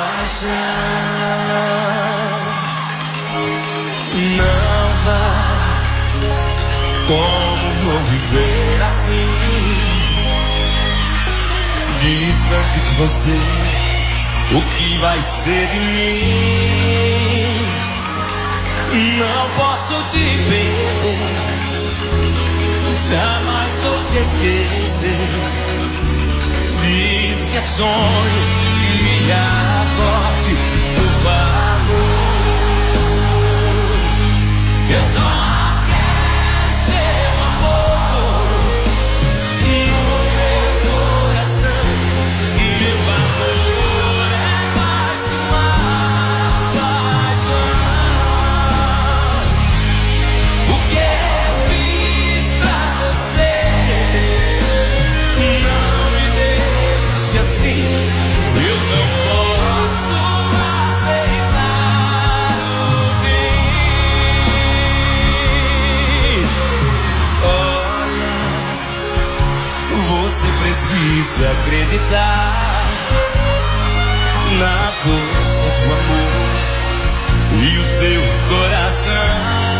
paixão. Não vai, como vou viver assim, distante de você, o que vai ser de mim? Não posso te perder, jamais vou te esquecer. Diz que é sonho, me acorde, por favor. Eu só quero seu amor no meu coração. Meu amor é mais que uma paixão. O que eu fiz pra você não me deixa assim. Eu não posso aceitar o fim. Olha, você precisa acreditar na força do amor e o seu coração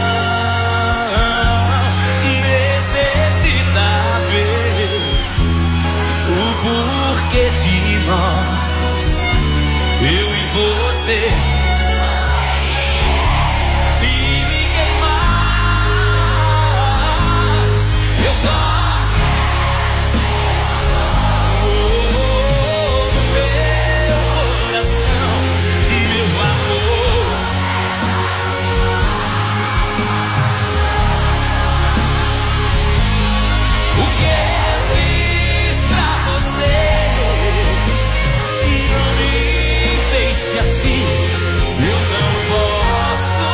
necessita ver o porquê de nós, eu e você, e ninguém mais. Eu só no meu coração, meu amor. O que eu fiz pra você não me deixe assim. Eu não posso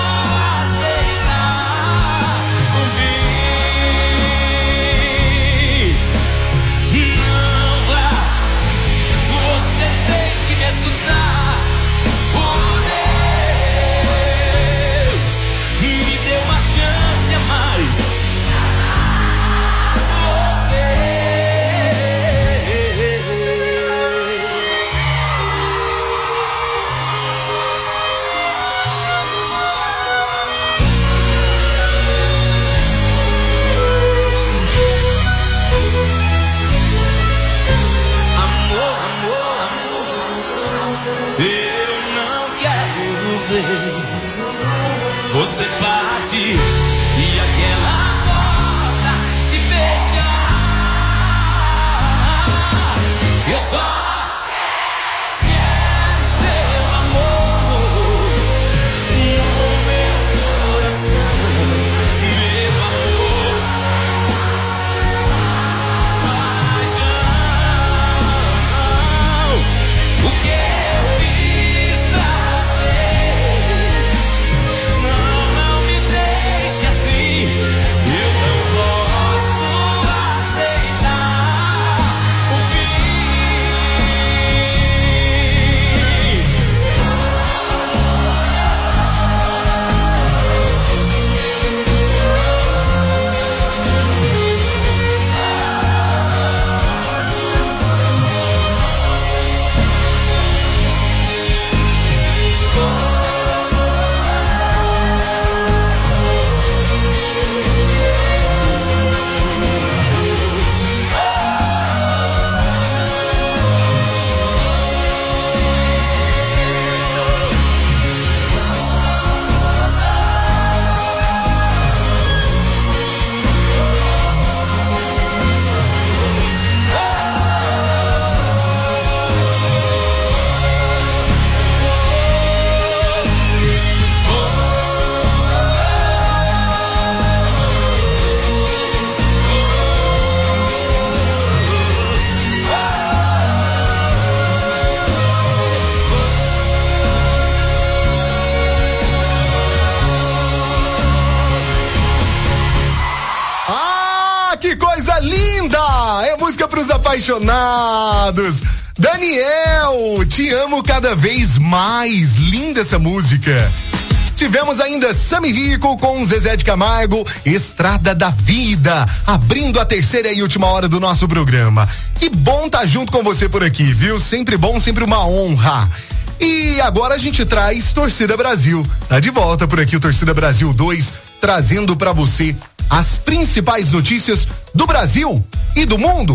aceitar o fim. Não vá, você tem que me escutar. Por Deus, me dê uma chance a mais. Amor, amor, amor, eu não quero ver você bate e aquela porta se fecha. Eu só quero seu amor no meu coração, meu amor, paixão. O que eu fiz pra você não, não me deixe assim. Eu não posso aceitar o fim. Ah, que coisa linda! É música pros apaixonados. Daniel, te amo cada vez mais. Linda essa música. Tivemos ainda Sami Rico com Zezé de Camargo, Estrada da Vida, abrindo a terceira e última hora do nosso programa. Que bom tá junto com você por aqui, viu? Sempre bom, sempre uma honra. E agora a gente traz Torcida Brasil. Tá de volta por aqui o Torcida Brasil dois, trazendo pra você as principais notícias do Brasil e do mundo.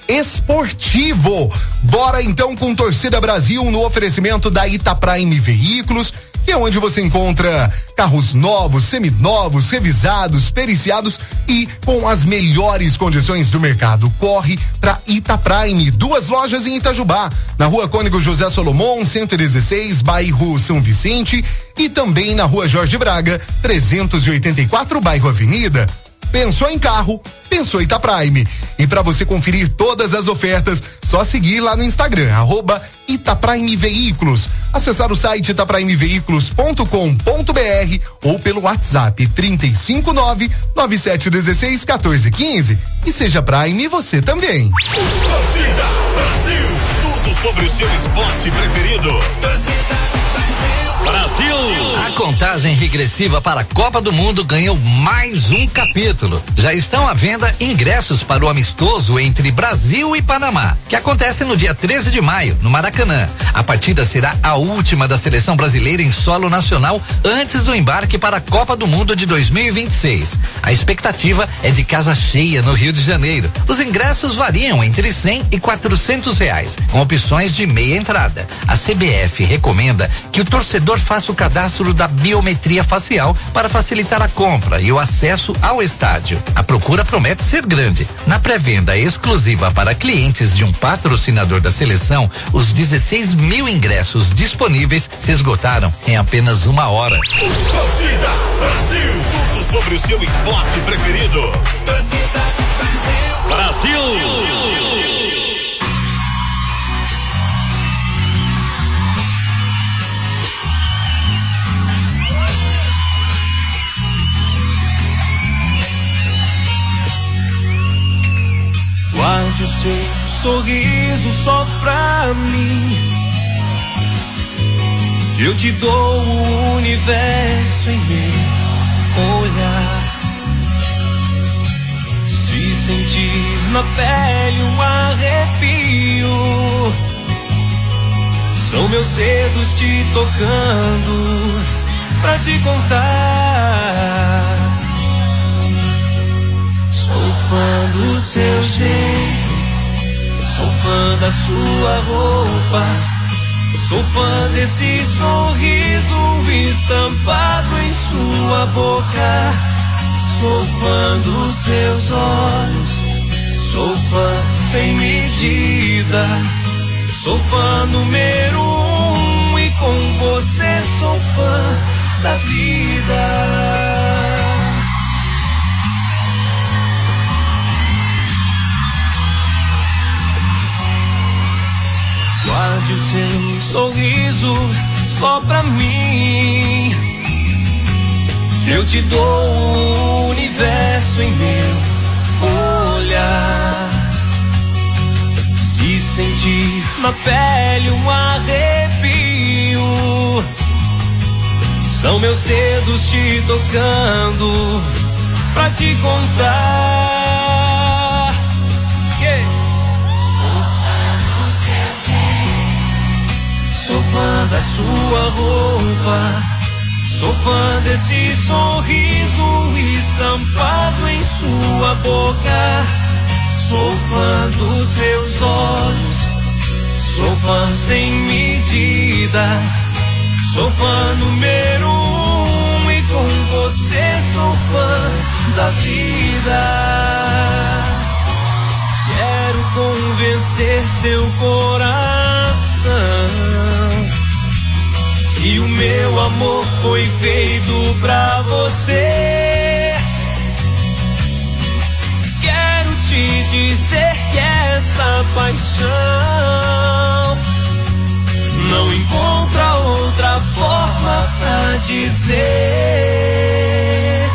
esportivo. Bora então com Torcida Brasil no oferecimento da Itaprime Veículos, que é onde você encontra carros novos, seminovos, revisados, periciados e com as melhores condições do mercado. Corre para Itaprime, duas lojas em Itajubá, na Rua Cônigo José Solomon, cento e dezesseis, bairro São Vicente, e também na Rua Jorge Braga, trezentos e oitenta e quatro, bairro Avenida. Pensou em carro? Pensou Itaprime. E para você conferir todas as ofertas, só seguir lá no Instagram, arroba Itaprime Veículos. Acessar o site itaprime veículos ponto com ponto br ou pelo WhatsApp trinta e cinco nove, nove sete um seis, um quatro um cinco. E seja Prime você também. Torcida Brasil, tudo sobre o seu esporte preferido. Torcida Brasil! A contagem regressiva para a Copa do Mundo ganhou mais um capítulo. Já estão à venda ingressos para o amistoso entre Brasil e Panamá, que acontece no dia treze de maio, no Maracanã. A partida será a última da seleção brasileira em solo nacional antes do embarque para a Copa do Mundo de dois mil e vinte e seis. A expectativa é de casa cheia no Rio de Janeiro. Os ingressos variam entre cem e quatrocentos reais, com opções de meia entrada. A C B F recomenda que o torcedor faça o cadastro da biometria facial para facilitar a compra e o acesso ao estádio. A procura promete ser grande. Na pré-venda exclusiva para clientes de um patrocinador da seleção, os dezesseis mil ingressos disponíveis se esgotaram em apenas uma hora. Torcida Brasil, tudo sobre o seu esporte preferido. Torcida Brasil. Brasil. Guarde o seu sorriso só pra mim. Eu te dou o universo em meu olhar. Se sentir na pele um arrepio, são meus dedos te tocando pra te contar. Sou fã do seu jeito, sou fã da sua roupa, sou fã desse sorriso estampado em sua boca. Sou fã dos seus olhos, sou fã sem medida, sou fã número um e com você sou fã da vida. Guarde o seu sorriso só pra mim. Eu te dou o universo em meu olhar. Se sentir na pele um arrepio, são meus dedos te tocando pra te contar. Yeah. Sou fã da sua roupa, sou fã desse sorriso estampado em sua boca. Sou fã dos seus olhos, sou fã sem medida, sou fã número um e com você sou fã da vida. Quero convencer seu coração e o meu amor foi feito pra você. Quero te dizer que essa paixão não encontra outra forma pra dizer.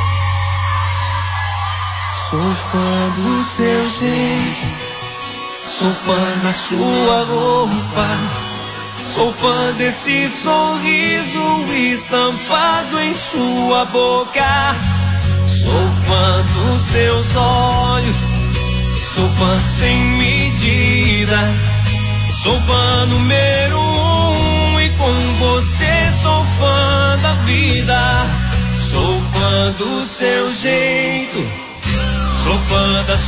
Sou fã do seu jeito, sou fã da sua roupa, sou fã desse sorriso estampado em sua boca. Sou fã dos seus olhos, sou fã sem medida, sou fã número um e com você sou fã da vida. Sou fã do seu jeito, sou fã da